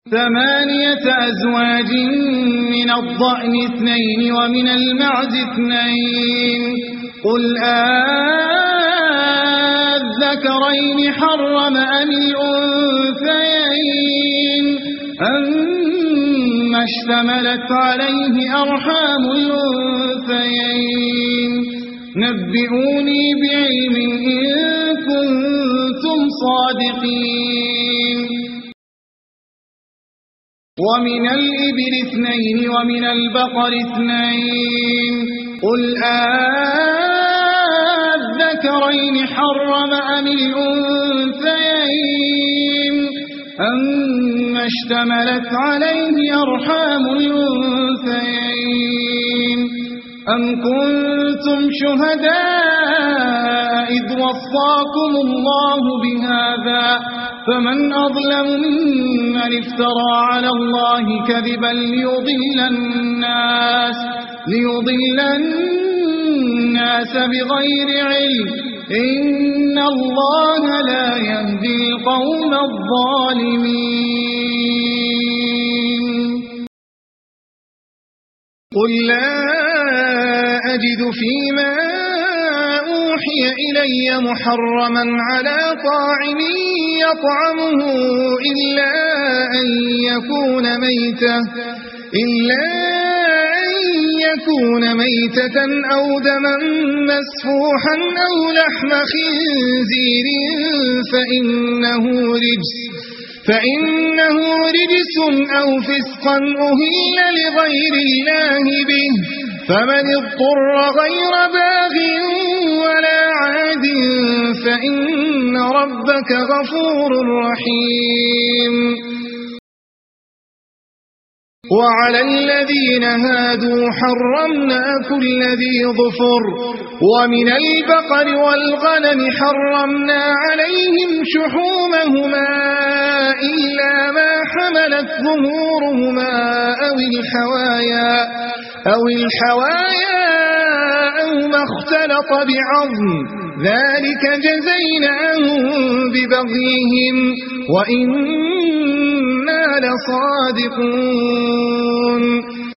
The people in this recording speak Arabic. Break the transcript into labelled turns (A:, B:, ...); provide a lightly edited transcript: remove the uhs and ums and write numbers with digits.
A: 8 أزواج من الضأن 2 ومن المعز 2 قل الذكرين حرم أم الأنثيين أما اشتملت عليه أرحام الأنثيين نبئوني بعلم إن كنتم صادقين ومن الإبل 2 ومن البقر 2 قل الذكرين حرم أم الأنثيين أما اشتملت عليه أرحام الأنثيين أم كنتم شهداء إذ وصاكم الله بهذا فمن أظلم ممن افترى على الله كذبا ليضل الناس بغير علم إن الله لا يهدي القوم الظالمين قل لا أجد فيما أوحي إلي محرما على طاعم يطعمه إلا أن يكون ميتة أو دما مسفوحا أو لحم خنزير فإنه رجس أو فسقا أهل لغير الله به فمن اضطر غير باغ ولا عاد فإن ربك غفور رحيم وعلى الذين هادوا حرمنا كل ذي ظفر ومن البقر والغنم حرمنا عليهم شحومهما إلا ما حملت ظهورهما أو الحوايا أو ما اختلط بعظم ذلك جزيناهم ببغيهم وإنا لصادقون